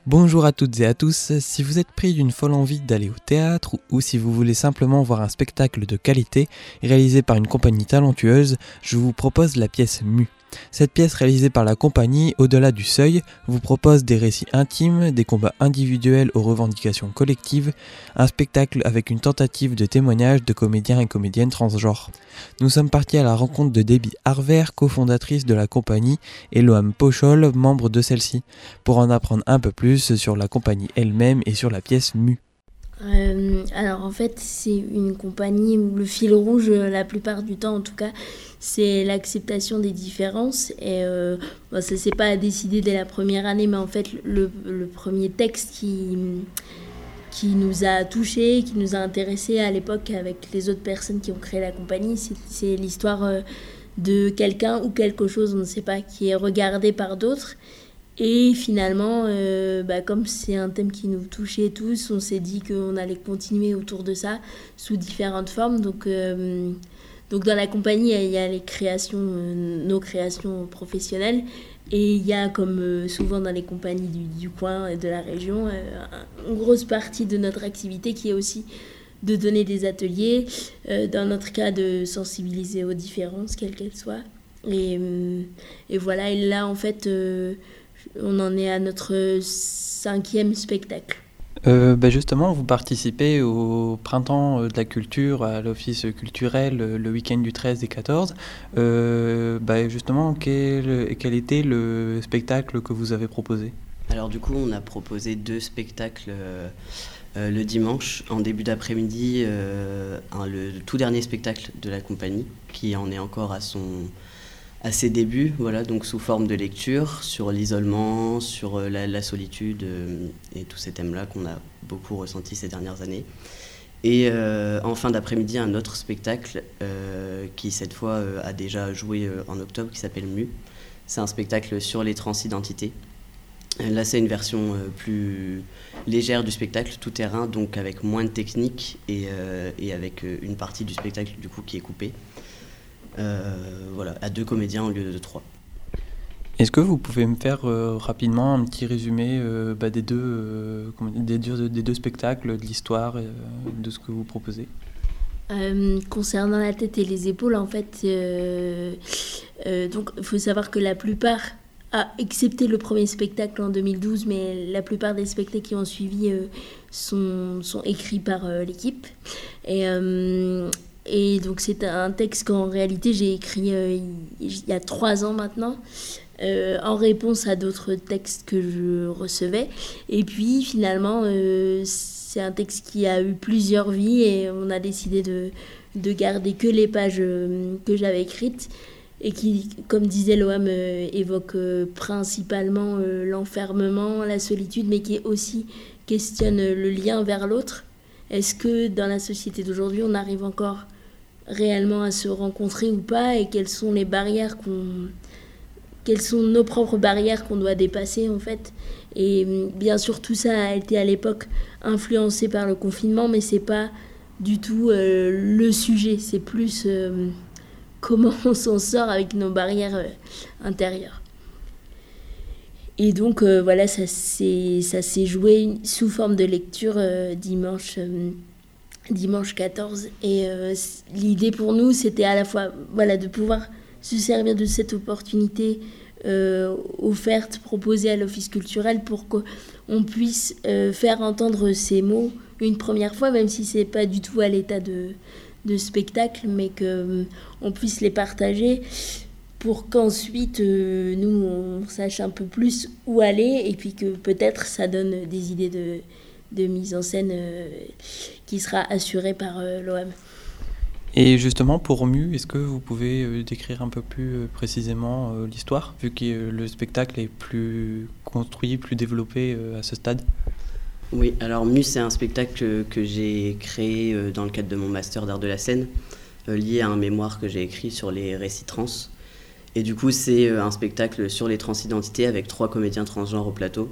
Bonjour à toutes et à tous, si vous êtes pris d'une folle envie d'aller au théâtre ou si vous voulez simplement voir un spectacle de qualité réalisé par une compagnie talentueuse, je vous propose la pièce Mu. Cette pièce réalisée par la compagnie Au-delà du seuil vous propose des récits intimes, des combats individuels aux revendications collectives, un spectacle avec une tentative de témoignage de comédiens et comédiennes transgenres. Nous sommes partis à la rencontre de Debbie Harver, cofondatrice de la compagnie, et Loam Pochol, membre de celle-ci, pour en apprendre un peu plus sur la compagnie elle-même et sur la pièce Mu. Alors en fait c'est une compagnie où le fil rouge, la plupart du temps en tout cas, c'est l'acceptation des différences et ça s'est pas décidé dès la première année, mais en fait le premier texte qui nous a touchés, qui nous a intéressés à l'époque avec les autres personnes qui ont créé la compagnie, c'est l'histoire de quelqu'un ou quelque chose, on ne sait pas, qui est regardé par d'autres. Et finalement, comme c'est un thème qui nous touchait tous, on s'est dit qu'on allait continuer autour de ça sous différentes formes. Donc dans la compagnie, il y a les créations, nos créations professionnelles. Et il y a, comme souvent dans les compagnies du coin et de la région, une grosse partie de notre activité qui est aussi de donner des ateliers, dans notre cas de sensibiliser aux différences, quelles qu'elles soient. Et voilà, et là en fait... on en est à notre 5e spectacle. Justement, vous participez au Printemps de la Culture à l'Office culturel le week-end du 13 et 14. Justement, quel était le spectacle que vous avez proposé ? Alors du coup, on a proposé 2 spectacles le dimanche, en début d'après-midi, le tout dernier spectacle de la compagnie, qui en est encore à ses débuts, voilà, donc sous forme de lecture, sur l'isolement, sur la solitude et tous ces thèmes-là qu'on a beaucoup ressentis ces dernières années. Et en fin d'après-midi, un autre spectacle qui cette fois a déjà joué en octobre, qui s'appelle Mu. C'est un spectacle sur les transidentités. Là, c'est une version plus légère du spectacle, tout terrain, donc avec moins de technique et avec une partie du spectacle du coup qui est coupée. À 2 comédiens au lieu de 3. Est-ce que vous pouvez me faire rapidement un petit résumé des deux spectacles, de l'histoire, de ce que vous proposez ? Concernant la tête et les épaules, en fait, donc il faut savoir que la plupart, excepté le premier spectacle en 2012, mais la plupart des spectacles qui ont suivi sont écrits par l'équipe. Et donc c'est un texte qu'en réalité j'ai écrit il y a 3 ans maintenant, en réponse à d'autres textes que je recevais. Et puis finalement c'est un texte qui a eu plusieurs vies et on a décidé de garder que les pages que j'avais écrites et qui, comme disait Loam, évoque principalement l'enfermement, la solitude, mais qui aussi questionne le lien vers l'autre. Est-ce que dans la société d'aujourd'hui, on arrive encore réellement à se rencontrer ou pas, et quelles sont les barrières quelles sont nos propres barrières qu'on doit dépasser en fait. Et bien sûr, tout ça a été à l'époque influencé par le confinement, mais c'est pas du tout le sujet, c'est plus comment on s'en sort avec nos barrières intérieures. Et donc ça s'est joué sous forme de lecture dimanche 14. Et l'idée pour nous, c'était à la fois de pouvoir se servir de cette opportunité offerte, proposée à l'Office culturel pour qu'on puisse faire entendre ces mots une première fois, même si c'est pas du tout à l'état de spectacle, mais qu'on puisse les partager pour qu'ensuite nous on sache un peu plus où aller, et puis que peut-être ça donne des idées de mise en scène qui sera assurée par l'OM. Et justement, pour Mu, est-ce que vous pouvez décrire un peu plus précisément l'histoire, vu que le spectacle est plus construit, plus développé à ce stade ? Oui, alors Mu, c'est un spectacle que j'ai créé dans le cadre de mon master d'art de la scène, lié à un mémoire que j'ai écrit sur les récits trans. Et du coup, c'est un spectacle sur les transidentités avec 3 comédiens transgenres au plateau.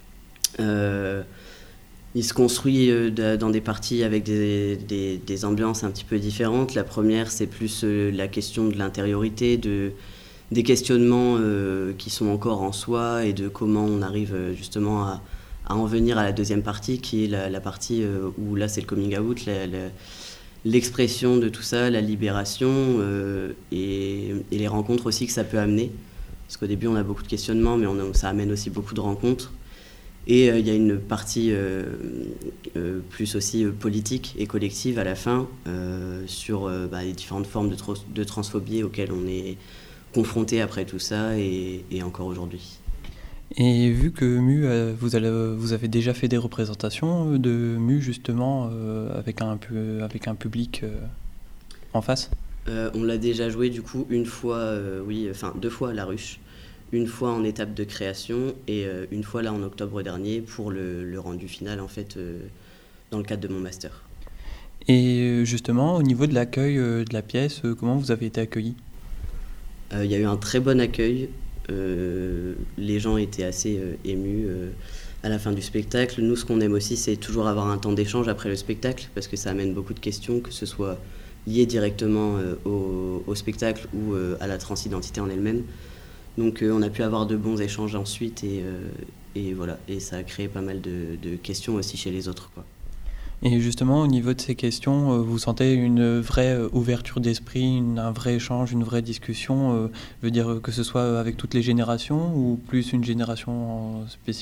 Il se construit dans des parties avec des ambiances un petit peu différentes. La première, c'est plus la question de l'intériorité, des questionnements qui sont encore en soi et de comment on arrive justement en venir à la deuxième partie, qui est la partie où là c'est le coming out, l'expression de tout ça, la libération et les rencontres aussi que ça peut amener. Parce qu'au début on a beaucoup de questionnements, mais ça amène aussi beaucoup de rencontres. Et il y a une partie plus aussi politique et collective à la fin sur les différentes formes de transphobie auxquelles on est confronté après tout ça et encore aujourd'hui. Et vu que MU, vous avez déjà fait des représentations de MU justement avec un public en face ? On l'a déjà joué du coup une fois, 2 fois à La Ruche. Une fois en étape de création et une fois là en octobre dernier pour le rendu final en fait dans le cadre de mon master. Et justement au niveau de l'accueil de la pièce, comment vous avez été accueillis ? Il y a eu un très bon accueil, les gens étaient assez émus à la fin du spectacle. Nous ce qu'on aime aussi c'est toujours avoir un temps d'échange après le spectacle parce que ça amène beaucoup de questions, que ce soit lié directement au spectacle ou à la transidentité en elle-même. Donc on a pu avoir de bons échanges ensuite et voilà, et ça a créé pas mal de questions aussi chez les autres, quoi. Et justement au niveau de ces questions, vous sentez une vraie ouverture d'esprit, un vrai échange, une vraie discussion, veut dire que ce soit avec toutes les générations ou plus une génération spécifique ?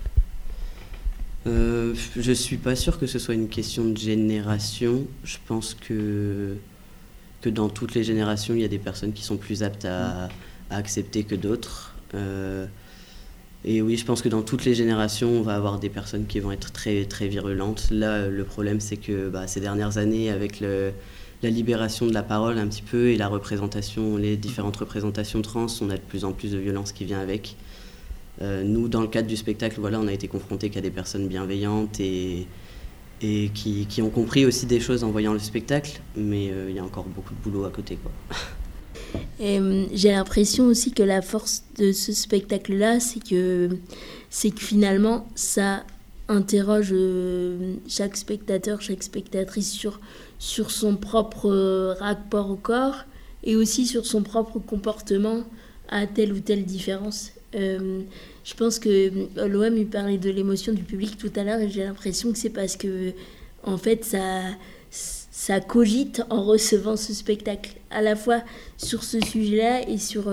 Je suis pas sûr que ce soit une question de génération. Je pense que dans toutes les générations il y a des personnes qui sont plus aptes à accepter que d'autres. Et oui, je pense que dans toutes les générations, on va avoir des personnes qui vont être très, très virulentes. Là, le problème, c'est que ces dernières années, avec la libération de la parole un petit peu et les différentes représentations trans, on a de plus en plus de violence qui vient avec. Nous, dans le cadre du spectacle, voilà, on a été confrontés qu'à des personnes bienveillantes et qui ont compris aussi des choses en voyant le spectacle, mais il y a encore beaucoup de boulot à côté, quoi. Et j'ai l'impression aussi que la force de ce spectacle-là, c'est que finalement, ça interroge chaque spectateur, chaque spectatrice sur son propre rapport au corps et aussi sur son propre comportement à telle ou telle différence. Je pense que l'OM lui parlait de l'émotion du public tout à l'heure et j'ai l'impression que c'est parce que, en fait, ça cogite en recevant ce spectacle, à la fois sur ce sujet-là et sur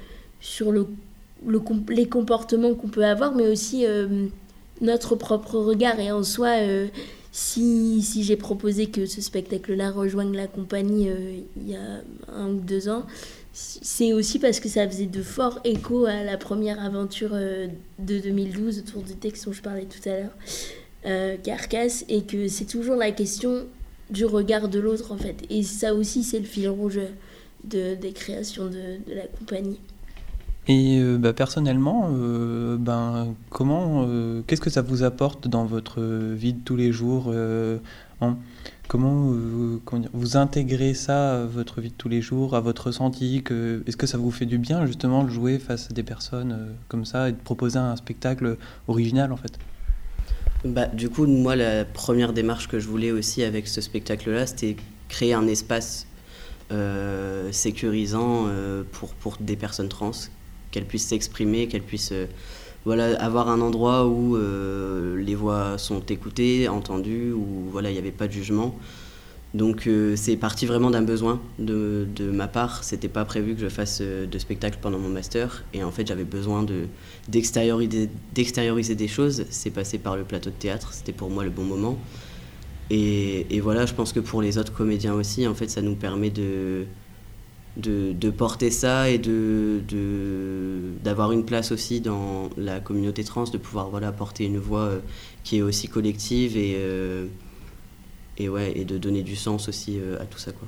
les comportements qu'on peut avoir, mais aussi notre propre regard. Et en soi, si j'ai proposé que ce spectacle-là rejoigne la compagnie il y a 1 ou 2 ans, c'est aussi parce que ça faisait de forts échos à la première aventure de 2012 autour du texte dont je parlais tout à l'heure, Carcasse, et que c'est toujours la question du regard de l'autre en fait, et ça aussi c'est le fil rouge des créations de la compagnie. Et personnellement, qu'est-ce que ça vous apporte dans votre vie de tous les jours Comment vous intégrez ça à votre vie de tous les jours, à votre ressenti est-ce que ça vous fait du bien justement de jouer face à des personnes comme ça et de proposer un spectacle original en fait ? Du coup, moi, la première démarche que je voulais aussi avec ce spectacle-là, c'était créer un espace sécurisant pour des personnes trans, qu'elles puissent s'exprimer, qu'elles puissent avoir un endroit où les voix sont écoutées, entendues, où il n'y avait pas de jugement. Donc c'est parti vraiment d'un besoin de ma part. C'était pas prévu que je fasse de spectacle pendant mon master et en fait j'avais besoin d'extérioriser des choses. C'est passé par le plateau de théâtre, c'était pour moi le bon moment. Et voilà, je pense que pour les autres comédiens aussi, en fait ça nous permet de porter ça et d'avoir une place aussi dans la communauté trans, de pouvoir porter une voix qui est aussi collective et de donner du sens aussi à tout ça, quoi.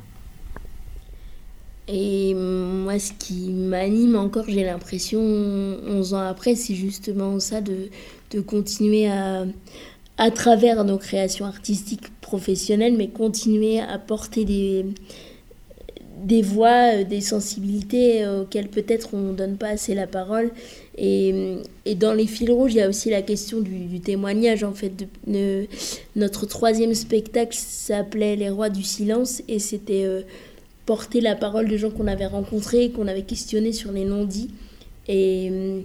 Et moi, ce qui m'anime encore, j'ai l'impression, 11 ans après, c'est justement ça, de continuer à travers nos créations artistiques professionnelles, mais continuer à porter des voix, des sensibilités auxquelles peut-être on ne donne pas assez la parole. Et dans les fils rouges, il y a aussi la question du témoignage. En fait, notre 3e spectacle s'appelait Les Rois du Silence et c'était porter la parole de gens qu'on avait rencontrés, qu'on avait questionnés sur les non-dits. Et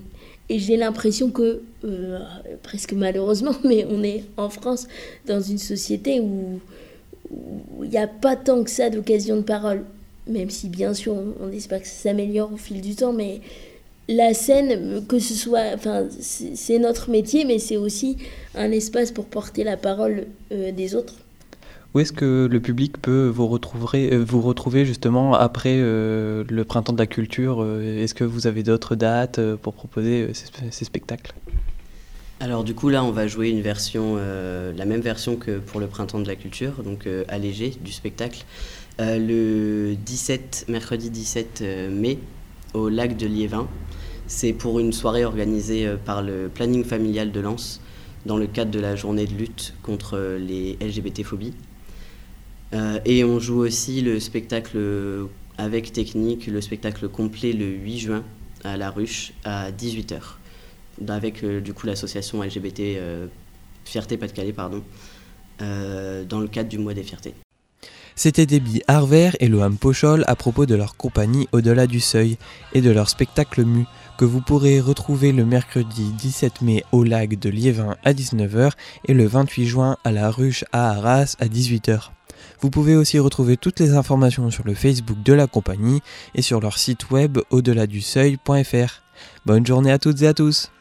Et j'ai l'impression que, presque malheureusement, mais on est en France dans une société où il n'y a pas tant que ça d'occasion de parole. Même si bien sûr on espère que ça s'améliore au fil du temps, mais la scène, que ce soit, enfin, c'est notre métier, mais c'est aussi un espace pour porter la parole des autres. Où est-ce que le public peut vous retrouver justement après le Printemps de la Culture? Est-ce que vous avez d'autres dates pour proposer ces spectacles? Alors du coup là on va jouer une version, la même version que pour le Printemps de la Culture, donc allégée du spectacle, le mercredi 17 mai au lac de Liévin. C'est pour une soirée organisée par le planning familial de Lens dans le cadre de la journée de lutte contre les LGBT-phobies. Et on joue aussi le spectacle avec technique, le spectacle complet le 8 juin à La Ruche à 18h, avec du coup l'association LGBT Fierté Pas-de-Calais, dans le cadre du mois des fiertés. C'était Déby Harvert et Loam Pochol à propos de leur compagnie Au-delà du Seuil et de leur spectacle Mu, que vous pourrez retrouver le mercredi 17 mai au lac de Liévin à 19h et le 28 juin à La Ruche à Arras à 18h. Vous pouvez aussi retrouver toutes les informations sur le Facebook de la compagnie et sur leur site web au-delà-du-seuil.fr. Bonne journée à toutes et à tous!